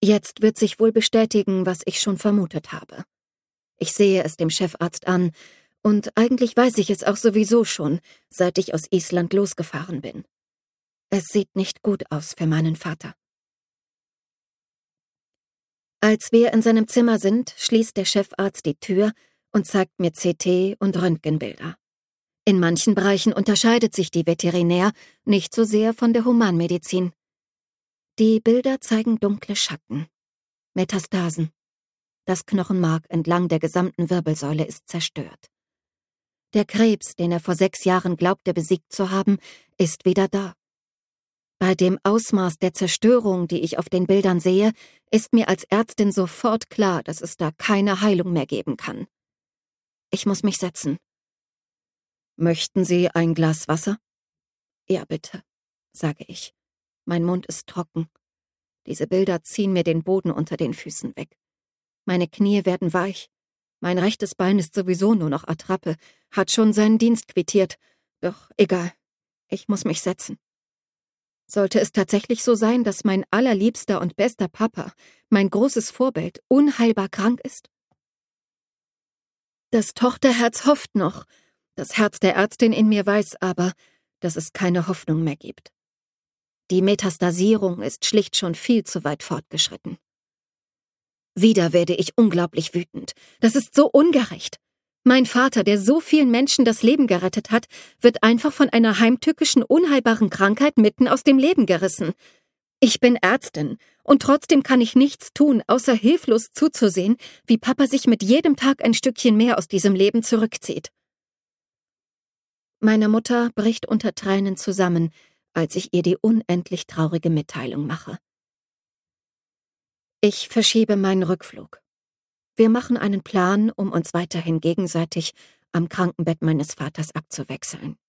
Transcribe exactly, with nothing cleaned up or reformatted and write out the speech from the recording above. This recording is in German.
Jetzt wird sich wohl bestätigen, was ich schon vermutet habe. Ich sehe es dem Chefarzt an, und eigentlich weiß ich es auch sowieso schon, seit ich aus Island losgefahren bin. Es sieht nicht gut aus für meinen Vater. Als wir in seinem Zimmer sind, schließt der Chefarzt die Tür und zeigt mir C T und Röntgenbilder. In manchen Bereichen unterscheidet sich die Veterinär nicht so sehr von der Humanmedizin. Die Bilder zeigen dunkle Schatten, Metastasen. Das Knochenmark entlang der gesamten Wirbelsäule ist zerstört. Der Krebs, den er vor sechs Jahren glaubte besiegt zu haben, ist wieder da. Bei dem Ausmaß der Zerstörung, die ich auf den Bildern sehe, ist mir als Ärztin sofort klar, dass es da keine Heilung mehr geben kann. Ich muss mich setzen. »Möchten Sie ein Glas Wasser?« »Ja, bitte«, sage ich. Mein Mund ist trocken. Diese Bilder ziehen mir den Boden unter den Füßen weg. Meine Knie werden weich. Mein rechtes Bein ist sowieso nur noch Attrappe, hat schon seinen Dienst quittiert. Doch egal, ich muss mich setzen. Sollte es tatsächlich so sein, dass mein allerliebster und bester Papa, mein großes Vorbild, unheilbar krank ist? Das Tochterherz hofft noch. Das Herz der Ärztin in mir weiß aber, dass es keine Hoffnung mehr gibt. Die Metastasierung ist schlicht schon viel zu weit fortgeschritten. Wieder werde ich unglaublich wütend. Das ist so ungerecht. Mein Vater, der so vielen Menschen das Leben gerettet hat, wird einfach von einer heimtückischen, unheilbaren Krankheit mitten aus dem Leben gerissen. Ich bin Ärztin und trotzdem kann ich nichts tun, außer hilflos zuzusehen, wie Papa sich mit jedem Tag ein Stückchen mehr aus diesem Leben zurückzieht. Meine Mutter bricht unter Tränen zusammen, als ich ihr die unendlich traurige Mitteilung mache. Ich verschiebe meinen Rückflug. Wir machen einen Plan, um uns weiterhin gegenseitig am Krankenbett meines Vaters abzuwechseln.